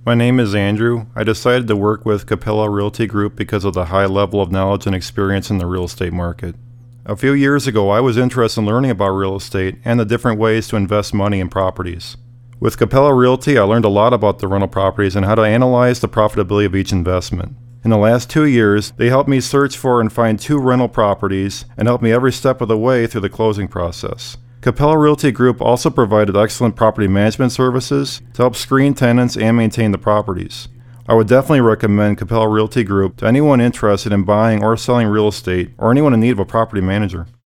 My name is Andrew. I decided to work with Capella Realty Group because of the high level of knowledge and experience in the real estate market. A few years ago, I was interested in learning about real estate and the different ways to invest money in properties. With Capella Realty, I learned a lot about the rental properties and how to analyze the profitability of each investment. In the last 2 years, they helped me search for and find 2 rental properties and helped me every step of the way through the closing process. Capella Realty Group also provided excellent property management services to help screen tenants and maintain the properties. I would definitely recommend Capella Realty Group to anyone interested in buying or selling real estate or anyone in need of a property manager.